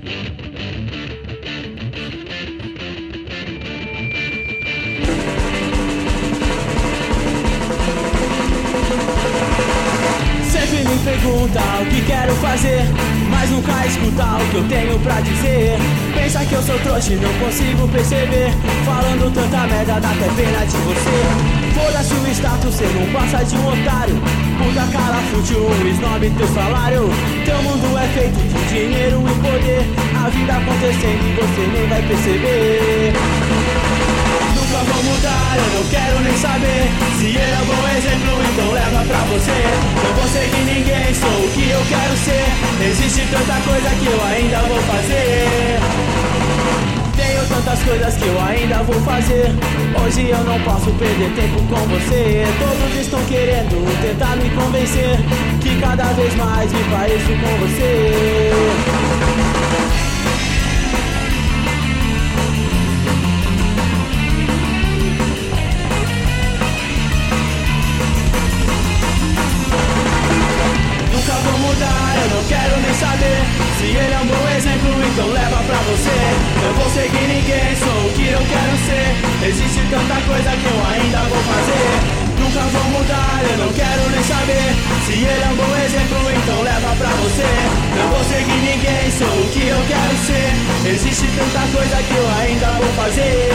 Sempre me pergunta o que quero fazer, mas nunca escuta o que eu tenho pra dizer. Pensa que eu sou trouxa e não consigo perceber. Falando tanta merda dá até pena de você. Foda-se o status, cê não passa de um otário. Puta cara fútil, um snob teu salário. Teu mundo é feito de dinheiro e poder. A vida acontecendo e você nem vai perceber. Nunca vou mudar, eu não quero nem saber. Se ele é um bom exemplo, então leva pra você. Não vou seguir ninguém, sou o que eu quero ser. Existe tanta coisa que eu ainda vou fazer. Tenho tantas coisas que eu ainda vou fazer. Hoje eu não posso perder tempo com você. Todos estão querendo tentar me convencer que cada vez mais me pareço com você. Eu não quero nem saber. Se ele é um bom exemplo, então leva pra você. Não vou seguir ninguém, sou o que eu quero ser. Existe tanta coisa que eu ainda vou fazer. Nunca vou mudar, eu não quero nem saber. Se ele é um bom exemplo, então leva pra você. Não vou seguir ninguém, sou o que eu quero ser. Existe tanta coisa que eu ainda vou fazer.